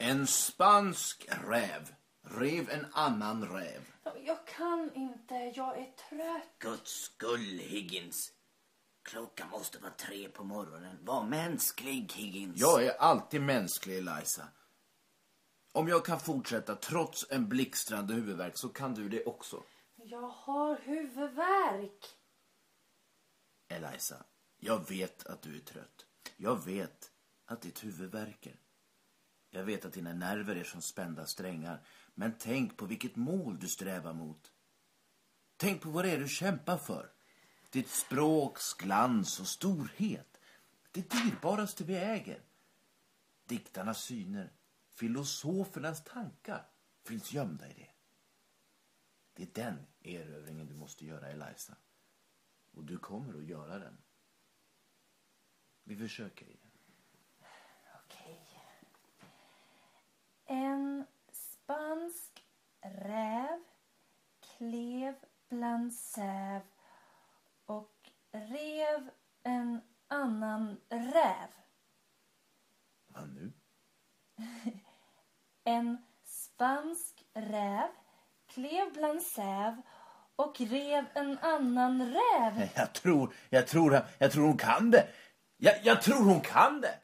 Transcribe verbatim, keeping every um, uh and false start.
En spansk räv rev en annan räv. Jag kan inte, jag är trött. Guds skull, Higgins. Klockan måste vara tre på morgonen. Var mänsklig, Higgins. Jag är alltid mänsklig, Eliza. Om jag kan fortsätta trots en blixtrande huvudvärk så kan du det också. Jag har huvudvärk. Eliza, jag vet att du är trött. Jag vet att ditt huvud värker. Jag vet att dina nerver är som spända strängar. Men tänk på vilket mål du strävar mot. Tänk på vad det är du kämpar för. Ditt språks glans och storhet. Det dyrbaraste vi äger. Diktarnas syner, filosofernas tankar finns gömda i det. Det är den erövringen du måste göra, Eliza. Och du kommer att göra den. Vi försöker igen. Okej. En spansk räv klev bland säv och rev en annan räv. Vad nu? En spansk räv klev bland säv och rev en annan räv. Jag tror, jag tror, jag tror hon kan det. Jag, jag tror hon kan det.